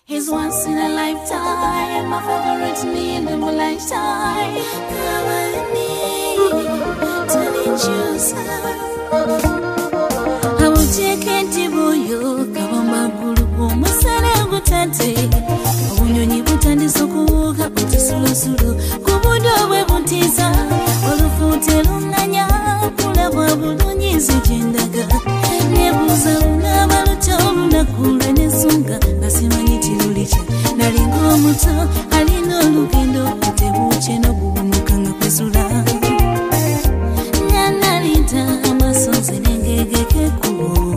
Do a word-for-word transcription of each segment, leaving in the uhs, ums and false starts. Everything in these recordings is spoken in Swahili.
He's once in a lifetime, my favorite me in the lifetime. Come on me, turning yourself. I will take it to you, Kavamba Guru, Masana Butate. When you need Butani Sokuga, but it's Sulu Sulu, Kubudo Webutiza, or the Futelunanya, Pulava Buluni Zijindaga, Nebuza, Navalucha, Kulene Sunga, Nasimani Tilulicha, Naringo Muto, Alino Lukendo, Tebuche no Bumukanga Pesula. Nanarita, Amasos and Engeke.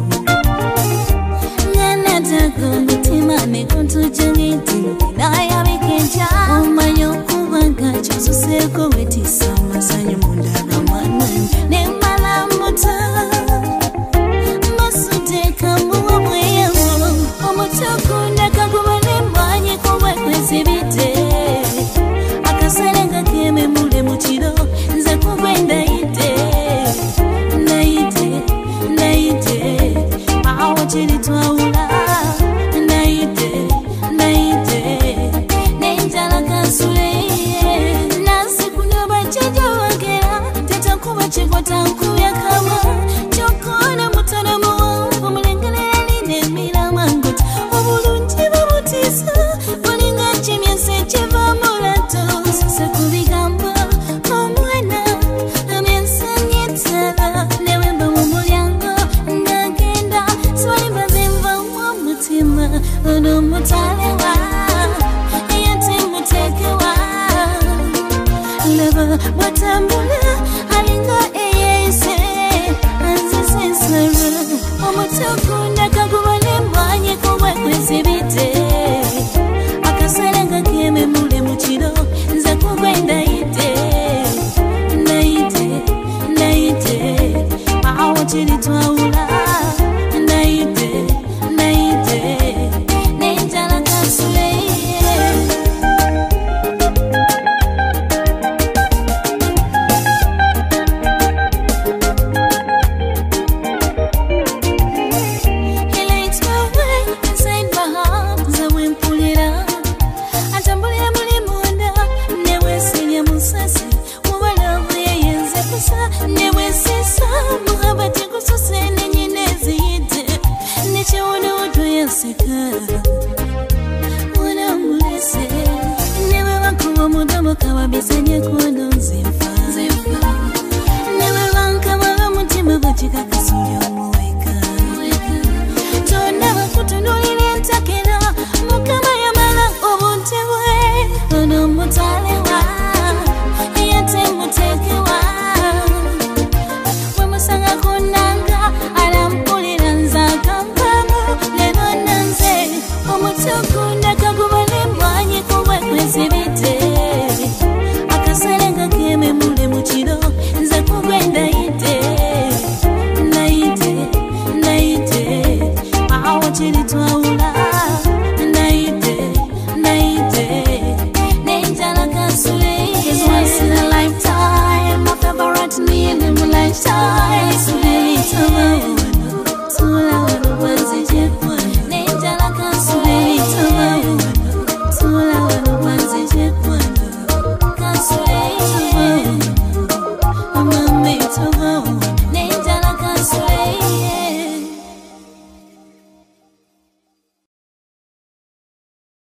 Mekonto janiti na ya mikenja omanyo kubanga chozo seko wetisa masanyo mundana mwana ne mala muta masute kamuwa mweyawo omutokunda kagubane mwanye kowe kwesibite akaserenga keme mule muchiro nze kugwenda ite naite naite awo chiri twaula Tankuya kama chokona mutana muwa mulengele line mila mangot obulunji babutisa bolinga chimyese cheva mulato sasa kubigamba omwana amensanyetala newemba mu mulyango ngagenda swalimba zemva mu mutima ono mutalewa eyate mutekewa lava watambula Omutokunda kagubane mwanye kowe kwesibite akaserenga keme mule muchiro nza kugwenda ite naite naite awo chiri twaula naite naite nenjala kasule Kawabisenye kuono nzimfa Newe wanka wala mutima bachika kasulyo mweka Tona wakutunulile ntakena Mukama ya mala obuntewe Ono mutalewa Eyate mutekewa Wemusanga kunanga Alampulira nzaka mbamu Lero nanze Omutokunda kagubale mwanye kuwe kwezibite Akaserenga keme mule muchiro nza kugwenda ite naite naite awo chiri twaula naite naite nenjala kasule is once in a lifetime my favorite me in my lifetime sule tula